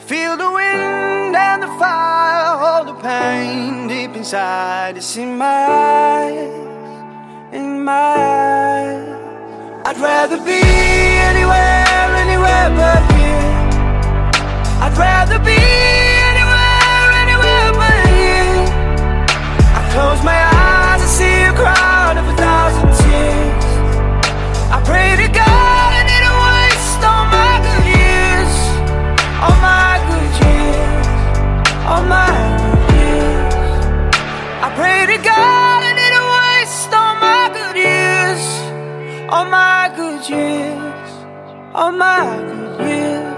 Feel the wind and the fire, hold the pain deep inside. It's in my eyes, in my eyes. I'd rather be anywhere, anywhere but here. I'd rather be anywhere, anywhere but here. I close my eyes, I see a crowd of 1,000 tears. I pray to God I didn't waste all my good years, all my good years, all my good years. I pray to God I didn't waste all my good years, all my good years, all my good years.